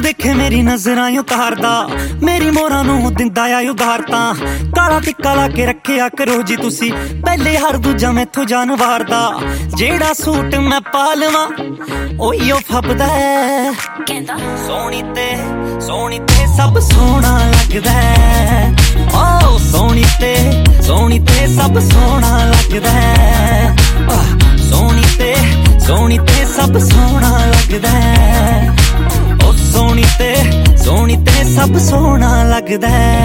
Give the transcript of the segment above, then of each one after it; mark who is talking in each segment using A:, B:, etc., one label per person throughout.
A: ਜਦੋਂ ਦੇਖੇ ਮੇਰੀ ਨਜ਼ਰਾਂ ਉਤਾਰਦਾ, ਮੇਰੀ ਮੋਹਰਾਂ ਨੂੰ ਦਿੰਦਾ ਆ ਉਧਾਰ। ਤਾਂ ਕਾਲਾ ਟਿੱਕਾ ਲਾ ਕੇ ਰੱਖਿਆ ਕਰੋ ਜੀ ਤੁਸੀਂ, ਪਹਿਲੇ ਹਰ ਦੂਜਾ ਮੈਥੋਂ ਜਾਨ ਵਾਰਦਾ। ਜਿਹੜਾ ਸੂਟ ਮੈਂ ਪਾ ਲਵਾਂ ਉਹੀ ਉਹ ਫੱਬਦਾ, ਕਹਿੰਦਾ ਸੋਹਣੀ ਤੇ ਸਭ ਸੋਹਣਾ ਲੱਗਦਾ। ਓ ਸੋਹਣੀ ਤੇ ਸਭ ਸੋਹਣਾ ਲੱਗਦਾ। ਸੋਹਣੀ ਤੇ ਸਭ ਸੋਹਣਾ ਲੱਗਦਾ। ਓ ਸੋਹਣੀ ਤੇ ਸਭ ਸੋਹਣਾ ਲੱਗਦਾ।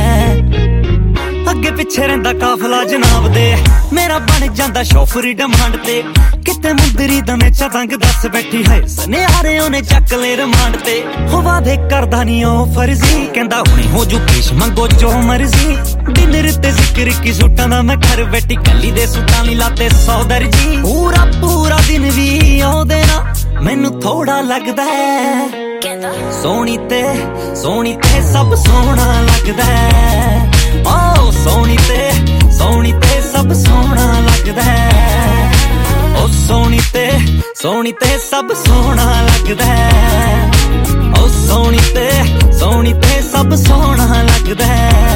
A: ਅੱਗੇ ਪਿੱਛੇ ਰਹਿੰਦਾ ਕਾਫਲਾ ਜਨਾਬ ਦੇ, ਮੇਰਾ ਬਣ ਜਾਂਦਾ ਸ਼ੌਫਰੀ ਡਿਮਾਂਡ ਤੇ। ਕਿਤੇ ਮੁੰਦਰੀ ਦਮੇਚਾ ਤੰਗ ਦੱਸ ਬੈਠੀ ਹੈ, ਸੁਨਿਆਰੇ ਉਹਨੇ ਚੱਕ ਲੈ ਰਿਮਾਂਡ ਤੇ। ਹੋ ਵਾਦੇ ਕਰਦਾ ਨੀ ਉਹ ਫਰਜ਼ੀ, ਕਹਿੰਦਾ ਹੁਣੇ ਹੋ ਜੂ ਪੇਸ਼ ਮੰਗੋ ਜੋ ਮਰਜ਼ੀ। ਡਿਨਰ ਤੇ ਜ਼ਿਕਰ ਕੀ ਸੂਟਾਂ ਦਾ, ਮੈਂ ਘਰ ਬੈਠੀ ਕੱਲੀ ਦੇ ਸੂਟਾਂ ਲਈ ਲਾਤੇ 100 ਦਰਜੀ। ਪੂਰਾ ਦਿਨ ਵੀ ਉਹਦੇ ਨਾਲ ਮੈਨੂੰ ਥੋੜਾ ਲੱਗਦਾ। ਕਹਿੰਦਾ ਸੋਹਣੀ ਤੇ ਸਭ ਸੋਹਣਾ ਲੱਗਦਾ। ਓ ਸੋਹਣੀ ਤੇ ਸਭ ਸੋਹਣਾ ਲੱਗਦਾ। ਓ ਸੋਹਣੀ ਤੇ ਸਭ ਸੋਹਣਾ ਲੱਗਦਾ। ਓ ਸੋਹਣੀ ਤੇ ਸਭ ਸੋਹਣਾ ਲੱਗਦਾ।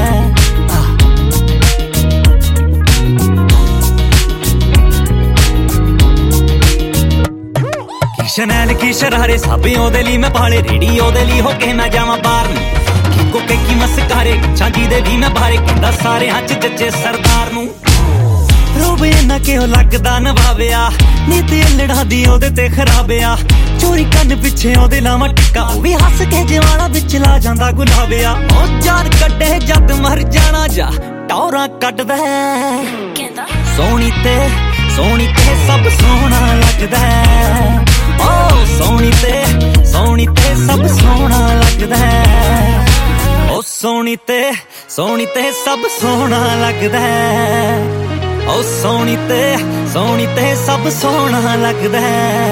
A: ਸ਼ਨੈਲ ਕੀ ਸ਼ਰਾਰੇ ਸਭ ਉਹਦੇ ਲਈ, ਮੈਂ ਪਾਲੇ ਰੇੜੀ ਉਹਦੇ ਲਈ, ਹੋ ਕੇ ਮੈਂ ਜਾਵਾਂ ਬਾਹਰ ਨੂੰ। ਕੋਕੇ ਕੀ ਮਸਕਾਰੇ ਛਾਂਜੀ ਦੇ ਵੀ ਮੈਂ ਬਾਰੇ, ਕਹਿੰਦਾ ਸਾਰਿਆਂ ਚ ਜੱਜੇ ਸਰਦਾਰ ਨੂੰ। ਰੋਬ ਇਹਨਾਂ ਕਿਉਂ ਲੱਗਦਾ ਨਵਾਵਿਆ, ਨੀਤ ਲੜਾ ਦੀ ਉਹਦੇ ਤੇ ਖਰਾਬਿਆ। ਚੋਰੀ ਕੰਨ ਪਿੱਛੇ ਉਹਦੇ ਲਾਵਾਂ ਟਿੱਕਾ, ਉਹ ਵੀ ਹੱਸ ਕੇ ਜਵਾੜਾ ਵਿੱਚ ਲਾ ਜਾਂਦਾ ਗੁਲਾਬਿਆ। ਉਹ ਜਾਨ ਕੱਢੇ ਜਦ ਮਰ ਜਾਣਾ ਜਾ ਟੌਰਾਂ ਕੱਢਦਾ। ਕਹਿੰਦਾ ਸੋਹਣੀ ਤੇ ਸਭ ਸੋਹਣਾ ਲੱਗਦਾ। ਓ ਸੋਹਣੀ ਤੇ ਸਭ ਸੋਹਣਾ ਲੱਗਦਾ। ਓ ਸੋਹਣੀ ਤੇ ਸਭ ਸੋਹਣਾ ਲੱਗਦਾ। ਓ ਸੋਹਣੀ ਤੇ ਸਭ ਸੋਹਣਾ ਲੱਗਦਾ।